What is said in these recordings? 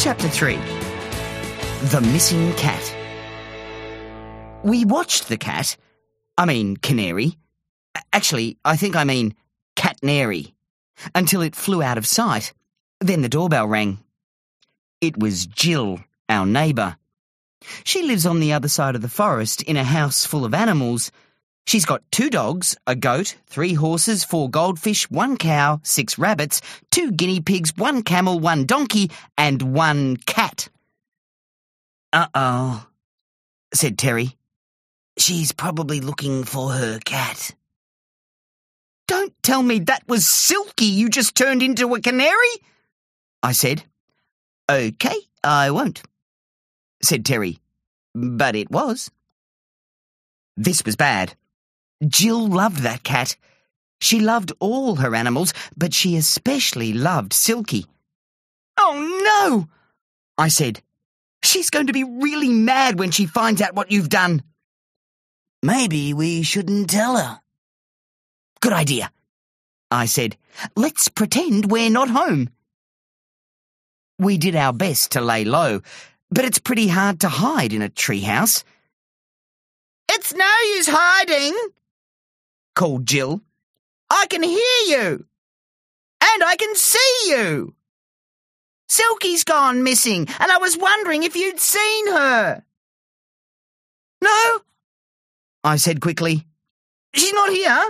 Chapter 3. The Missing Cat. We watched the cat. I mean canary. Actually, I think I mean catnary. Until it flew out of sight. Then the doorbell rang. It was Jill, our neighbour. She lives on the other side of the forest in a house full of animals. She's got 2 dogs, a goat, 3 horses, 4 goldfish, 1 cow, 6 rabbits, 2 guinea pigs, 1 camel, 1 donkey, and 1 cat. Uh-oh, said Terry. She's probably looking for her cat. Don't tell me that was Silky you just turned into a canary, I said. OK, I won't, said Terry. But it was. This was bad. Jill loved that cat. She loved all her animals, but she especially loved Silky. Oh, no, I said. She's going to be really mad when she finds out what you've done. Maybe we shouldn't tell her. Good idea, I said. Let's pretend we're not home. We did our best to lay low, but it's pretty hard to hide in a treehouse. It's no use hiding, called Jill. I can hear you, and I can see you. Silky's gone missing, and I was wondering if you'd seen her. No, I said quickly. She's not here.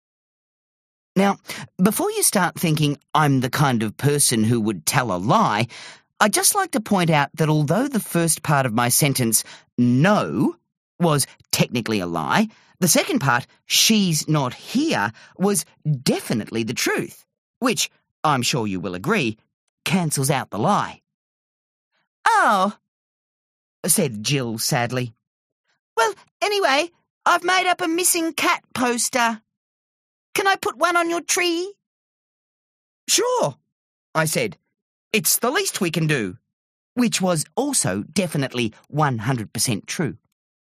Now, before you start thinking I'm the kind of person who would tell a lie, I'd just like to point out that although the first part of my sentence, no, was technically a lie, the second part, she's not here, was definitely the truth, which, I'm sure you will agree, cancels out the lie. Oh, said Jill sadly. Well, anyway, I've made up a missing cat poster. Can I put one on your tree? Sure, I said. It's the least we can do. Which was also definitely 100% true.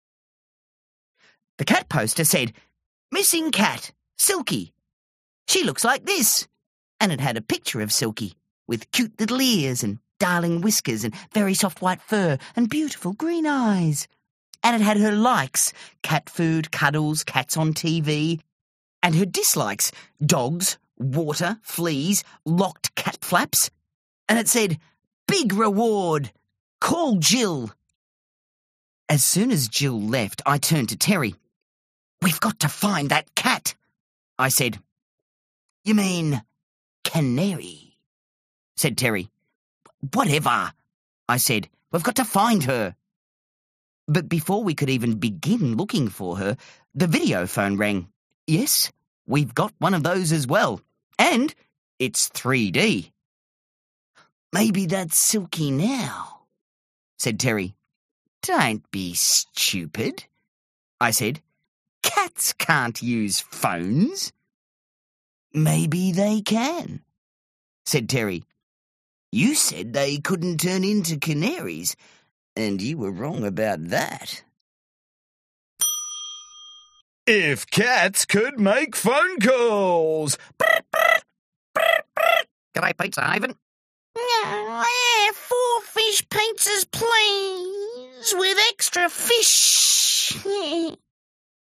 The cat poster said, Missing cat, Silky. She looks like this. And it had a picture of Silky, with cute little ears and darling whiskers and very soft white fur and beautiful green eyes. And it had her likes, cat food, cuddles, cats on TV, and her dislikes, dogs, water, fleas, locked cat flaps. And it said, Big reward, call Jill. As soon as Jill left, I turned to Terry. We've got to find that cat, I said. You mean canary, said Terry. Whatever, I said. We've got to find her. But before we could even begin looking for her, the video phone rang. Yes, we've got one of those as well. And it's 3D. Maybe that's Silky now, said Terry. Don't be stupid, I said. Cats can't use phones. Maybe they can, said Terry. You said they couldn't turn into canaries, and you were wrong about that. If cats could make phone calls. G'day, pizza, Ivan. 4 fish pizzas, please, with extra fish.